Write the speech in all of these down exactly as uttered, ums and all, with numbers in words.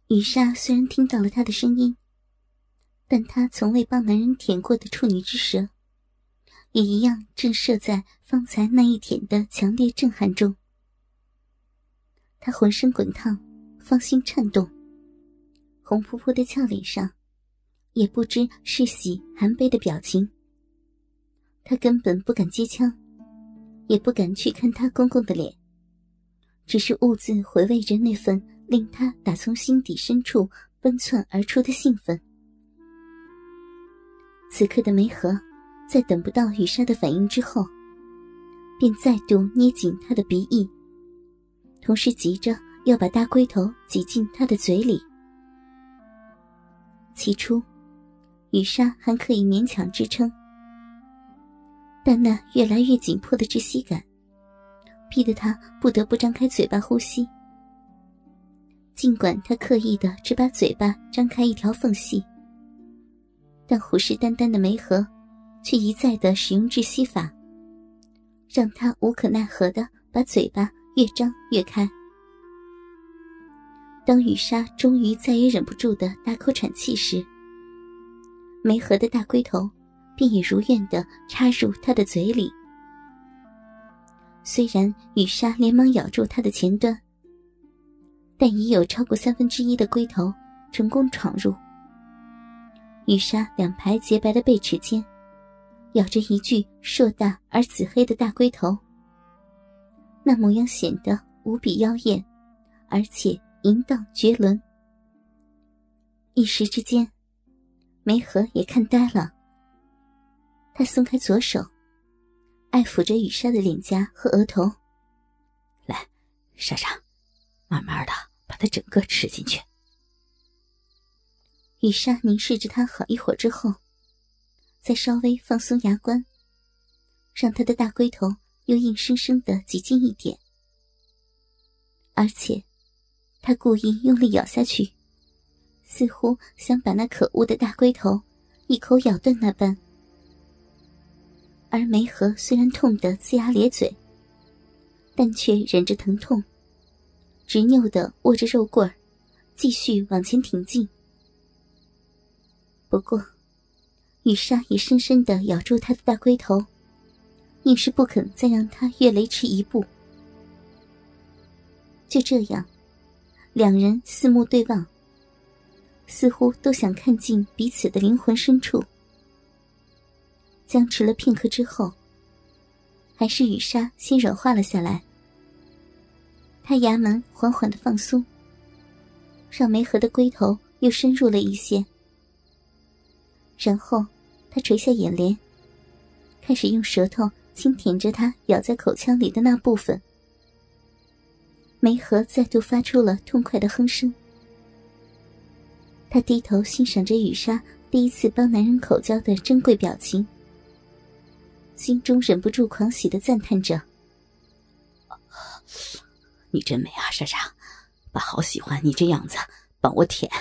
雨莎虽然听到了他的声音，但她从未帮男人舔过的处女之舌，也一样震慑在方才那一舔的强烈震撼中。她浑身滚烫，芳心颤动，红扑扑的俏脸上也不知是喜含悲的表情。她根本不敢接枪，也不敢去看他公公的脸，只是兀自回味着那份令他打从心底深处奔窜而出的兴奋。此刻的梅和在等不到雨莎的反应之后，便再度捏紧她的鼻翼，同时急着要把大龟头挤进她的嘴里。起初雨莎还可以勉强支撑，但那越来越紧迫的窒息感逼得她不得不张开嘴巴呼吸。尽管她刻意的只把嘴巴张开一条缝隙，但虎视眈眈的梅和却一再的使用窒息法，让她无可奈何的把嘴巴越张越开。当雨莎终于再也忍不住的大口喘气时，梅和的大龟头便也如愿地插入她的嘴里。虽然雨莎连忙咬住她的前端，但已有超过三分之一的龟头成功闯入。雨莎两排洁白的背齿间咬着一具硕大而紫黑的大龟头，那模样显得无比妖艳，而且淫荡绝伦。一时之间，梅和也看呆了。他松开左手，爱抚着雨莎的脸颊和额头。 来，莎莎，慢慢的把它整个吃进去。 雨莎凝视着他好一会儿之后，再稍微放松牙关，让他的大龟头又硬生生地挤进一点。而且他故意用力咬下去，似乎想把那可恶的大龟头一口咬断那般。而梅和虽然痛得龇牙咧嘴，但却忍着疼痛，执拗地握着肉棍儿，继续往前挺进。不过雨莎也深深地咬住他的大龟头，硬是不肯再让他越雷池一步。就这样，两人四目对望，似乎都想看进彼此的灵魂深处。僵持了片刻之后，还是雨莎先软化了下来。她衙门缓缓地放松，让梅和的龟头又深入了一些。然后她垂下眼帘，开始用舌头轻舔着她咬在口腔里的那部分。梅和再度发出了痛快的哼声。她低头欣赏着雨莎第一次帮男人口交的珍贵表情，心中忍不住狂喜地赞叹着： 你真美啊，莎莎，爸好喜欢你这样子帮我舔。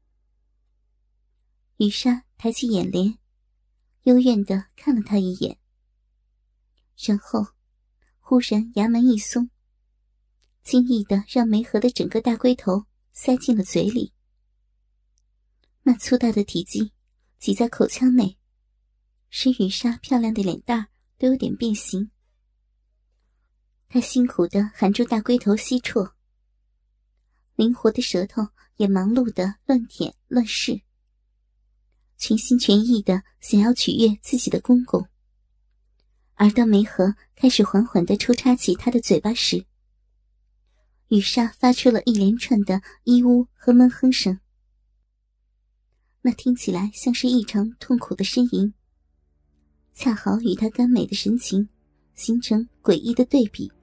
雨莎抬起眼帘，幽怨地看了他一眼，然后忽然衙门一松，轻易地让梅和的整个大龟头塞进了嘴里。那粗大的体积挤在口腔内，使雨莎漂亮的脸蛋都有点变形。她辛苦地含住大龟头吸啜，灵活的舌头也忙碌地乱舔乱试，全心全意地想要取悦自己的公公。而当梅和开始缓缓地抽插起他的嘴巴时，雨莎发出了一连串的咿呜和闷哼声，那听起来像是异常痛苦的呻吟，恰好与她甘美的神情形成诡异的对比。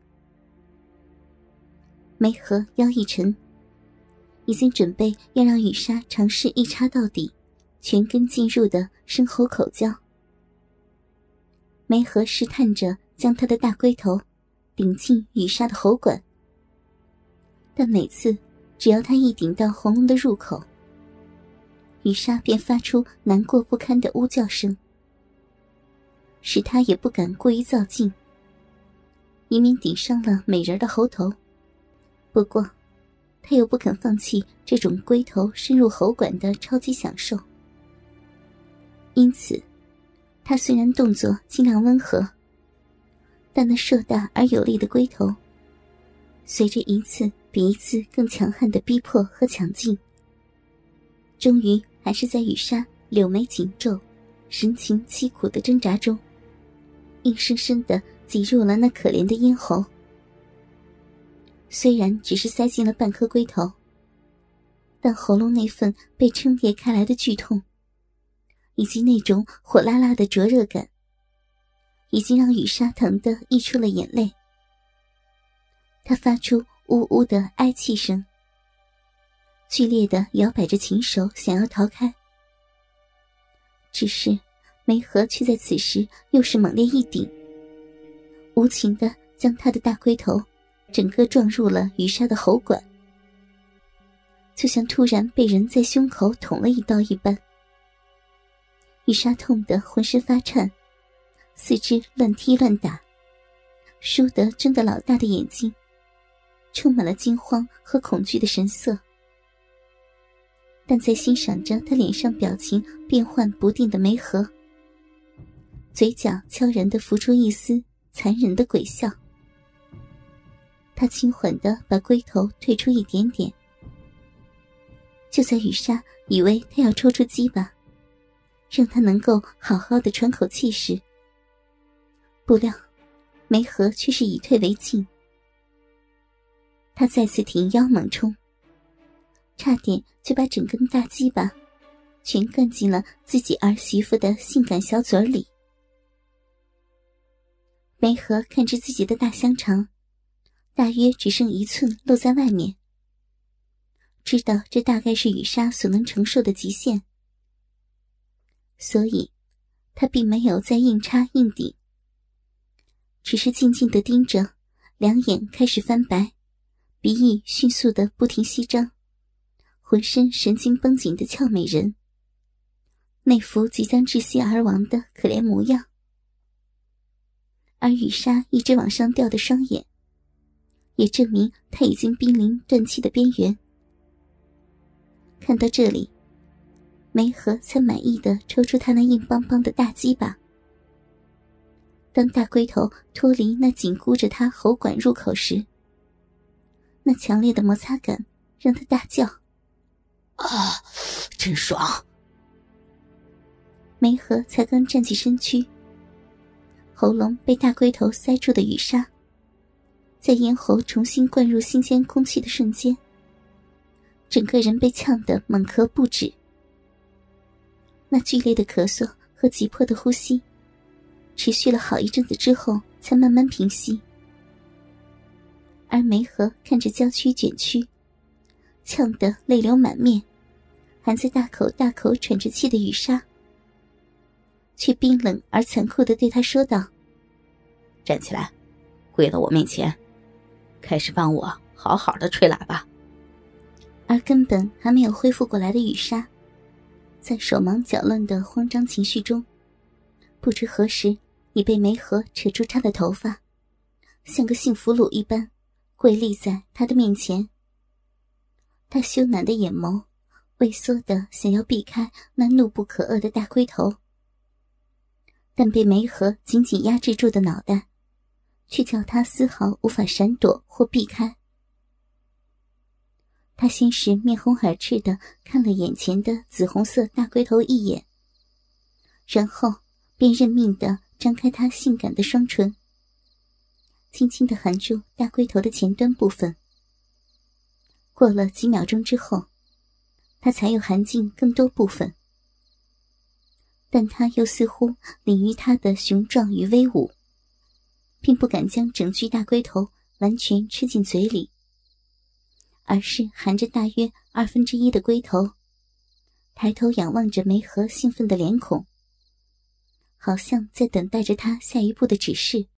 梅和腰一沉，已经准备要让雨莎尝试一插到底全根进入的深喉口交。梅和试探着将她的大龟头顶进雨莎的喉管，但每次只要她一顶到喉咙的入口，雨莎便发出难过不堪的呜叫声，使她也不敢过于造劲，以免顶伤了美人的喉头。不过他又不肯放弃这种龟头深入喉管的超级享受，因此他虽然动作尽量温和，但那硕大而有力的龟头随着一次比一次更强悍的逼迫和抢进，终于还是在雨莎柳眉紧皱、神情凄苦的挣扎中，硬生生地挤入了那可怜的咽喉。虽然只是塞进了半颗龟头，但喉咙那份被撑裂开来的剧痛，以及那种火辣辣的灼热感，已经让雨莎疼得溢出了眼泪。她发出呜呜的哀泣声，剧烈地摇摆着琴手想要逃开，只是梅河却在此时又是猛烈一顶，无情地将他的大龟头整个撞入了雨莎的喉管，就像突然被人在胸口捅了一刀一般。雨莎痛得浑身发颤，四肢乱踢乱打，倏地睁得老大的眼睛充满了惊慌和恐惧的神色。但在欣赏着他脸上表情变幻不定的梅河，嘴角悄然地浮出一丝残忍的鬼笑。他轻缓地把龟头退出一点点，就在雨莎以为他要抽出鸡巴，让他能够好好的喘口气时，不料梅河却是以退为进。他再次挺腰猛冲，差点就把整根大鸡巴全灌进了自己儿媳妇的性感小嘴里。梅河看着自己的大香肠大约只剩一寸露在外面，知道这大概是雨莎所能承受的极限，所以他并没有再硬插硬顶，只是静静地盯着两眼开始翻白，鼻翼迅速地不停翕张，浑身神经绷紧的俏美人，那副即将窒息而亡的可怜模样。而雨莎一直往上吊的双眼，也证明他已经濒临断气的边缘。看到这里，梅河才满意地抽出他那硬邦邦的大鸡巴。当大龟头脱离那紧箍着他喉管入口时，那强烈的摩擦感让他大叫： 啊，真爽！ 梅河才刚站起身躯，喉咙被大龟头塞住的雨莎，在咽喉重新灌入新鲜空气的瞬间，整个人被呛得猛咳不止。那剧烈的咳嗽和急迫的呼吸持续了好一阵子之后才慢慢平息。而梅河看着娇躯卷曲，呛得泪流满面，还在大口大口喘着气的雨莎，却冰冷而残酷地对他说道： 站起来，跪到我面前，开始帮我好好的吹喇叭。 而根本还没有恢复过来的雨莎，在手忙脚乱的慌张情绪中，不知何时已被梅河扯住她的头发，像个幸福鲁一般跪立在他的面前。他羞赧的眼眸畏缩地想要避开那怒不可遏的大龟头，但被梅河紧紧压制住的脑袋却叫他丝毫无法闪躲或避开。他先是面红耳赤地看了眼前的紫红色大龟头一眼，然后便认命地张开他性感的双唇，轻轻地含住大龟头的前端部分。过了几秒钟之后，他才又含进更多部分，但他又似乎领于他的雄壮与威武，并不敢将整具大龟头完全吃进嘴里，而是含着大约二分之一的龟头，抬头仰望着梅河兴奋的脸孔，好像在等待着他下一步的指示。